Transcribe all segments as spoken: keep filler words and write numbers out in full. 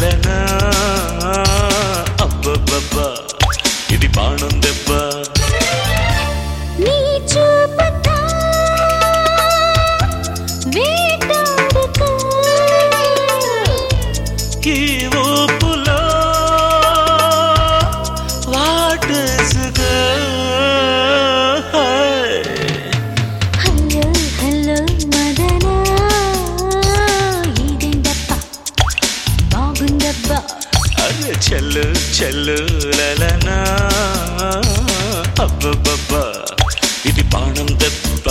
లలనా అబ్బబ్బబ్బా ఇది బాణం దెబ్బ నీ చూపుతో వేటాడుకో ఈ ఊపులో వాటేసుకో హలో హలో మదనా ఇదేంటప్ప బాగుందబ్బ అరే చెల్లు చెల్లు లలనా అబ్బబ్బబ్బా ఇది బాణం దెబ్బ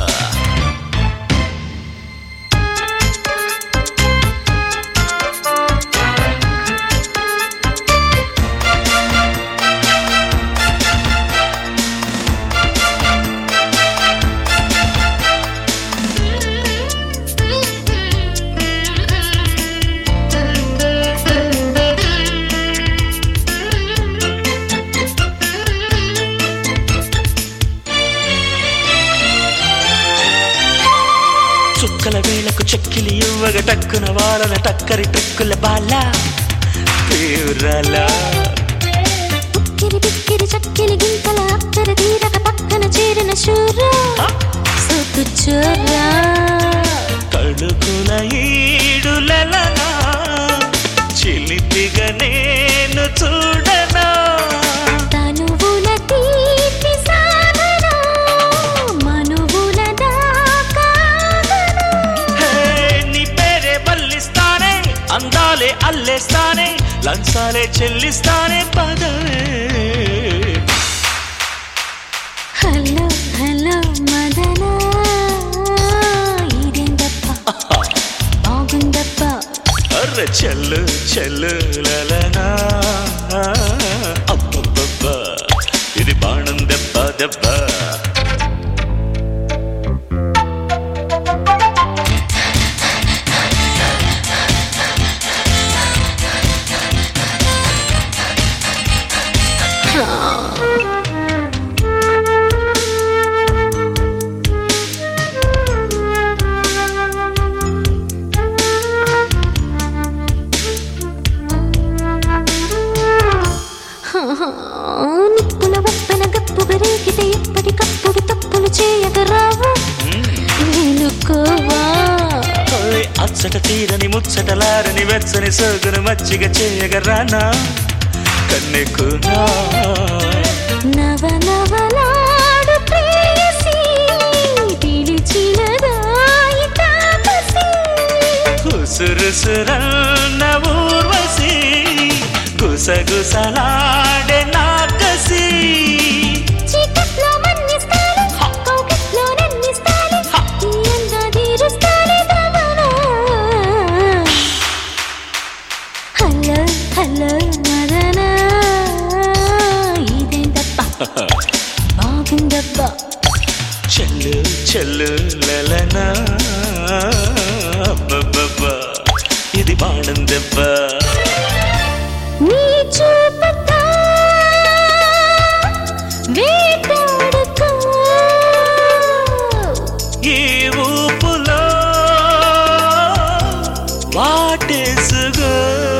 చుక్కల వేలకు చెక్కిలి ఇవ్వగ టక్కున వాళ్ళన టక్కరి టక్కుల బాల తీవ్రాల ఉక్కిరి బిక్కిరి చక్కిరి గింతల అక్కర తీరక పక్కన చేరిన శూరా సొత్తు చోరా కడుకుల ఈడులలనా చిలిపిగా నేను చూడనా తనువుల తీపి సాధన మనువుల దాకాగను హే నీ పేరే బల్లిస్తానే అందాలే అల్లేస్తానే లంచాలే చెల్లిస్తానే పదవే హలో హలో మదనా ఇదేంటప్ప బాగుందప్ప అర్ర చెల్లు చెల్లు లలనా అబ్బబ్బబ్బా ఇది బాణం దెబ్బ దెబ్బ నిప్పుల ఉప్పెన గప్పుగా రేగితే ఎప్పటికప్పుడు తప్పులు చేయగరావు నేనుకోవా ఓయ్ అచ్చట తీరని ముచ్చటలారని వెచ్చని సోగును మచ్చిగ చేయగరానా కన్నెకునా నవ నవలాడు ప్రేయసి పిలిచినదాయి తాపసి ఉసురుసురన్న ఊర్వశి గుసగుసలాడే నాకసి చీకట్లో మన్నిస్తాలే కౌగిట్లో నన్నిస్తాలే తీయంగా తీరుస్తాలే దమన హలో హలో మదనా ఇదేంటప్ప బాగుందబ్బ చెల్లు చెల్లు లలనా అబ్బబ్బబ్బా ఇది బాణం దెబ్బ నీ చూపుతో వేటాడుకో ఈ ఊపులో వాటేసుకో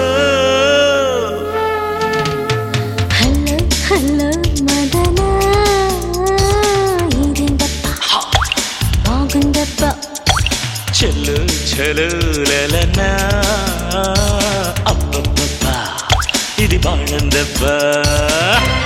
హలో హలో మదనా ఇదేంటప్ప బాగుందబ్బ చెల్లు చెల్లు లలనా అబ్బబ్బబ్బా ఇది బాణం దెబ్బ